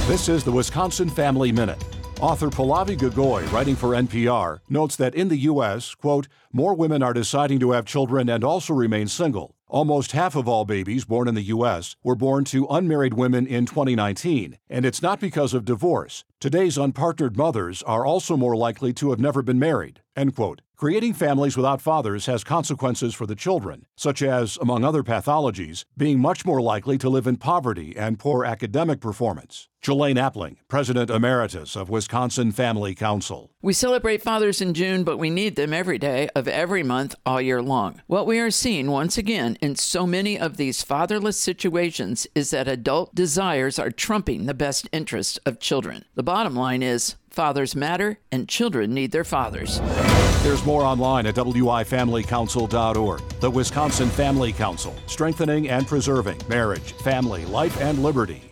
This is the Wisconsin Family Minute. Author Pallavi Gogoi, writing for NPR, notes that in the U.S., quote, more women are deciding to have children and also remain single. Almost half of all babies born in the U.S. were born to unmarried women in 2019, and it's not because of divorce. Today's unpartnered mothers are also more likely to have never been married, end quote. Creating families without fathers has consequences for the children, such as, among other pathologies, being much more likely to live in poverty and poor academic performance. Jelaine Appling, President Emeritus of Wisconsin Family Council. We celebrate fathers in June, but we need them every day of every month all year long. What we are seeing once again in so many of these fatherless situations is that adult desires are trumping the best interests of children. The bottom line is, fathers matter, and children need their fathers. There's more online at wifamilycouncil.org. The Wisconsin Family Council, strengthening and preserving marriage, family, life, and liberty.